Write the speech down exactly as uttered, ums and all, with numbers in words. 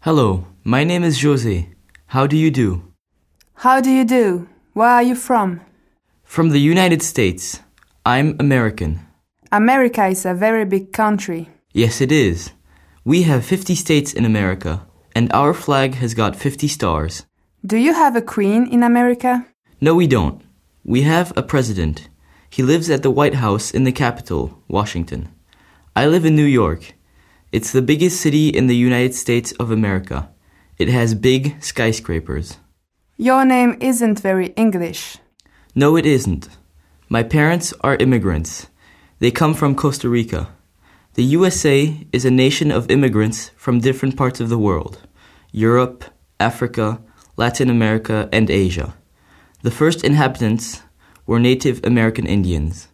Hello, my name is Jose. How do you do? How do you do? Where are you from? From the United States. I'm American. America is a very big country. Yes, it is. We have fifty states in America, and our flag has got fifty stars. Do you have a queen in America? No, we don't. We have a president. He lives at the White House in the capital, Washington. I live in New York. It's the biggest city in the United States of America. It has big skyscrapers. Your name isn't very English. No, it isn't. My parents are immigrants. They come from Costa Rica. The U S A is a nation of immigrants from different parts of the world: Europe, Africa, Latin America, and Asia. The first inhabitants were Native American Indians.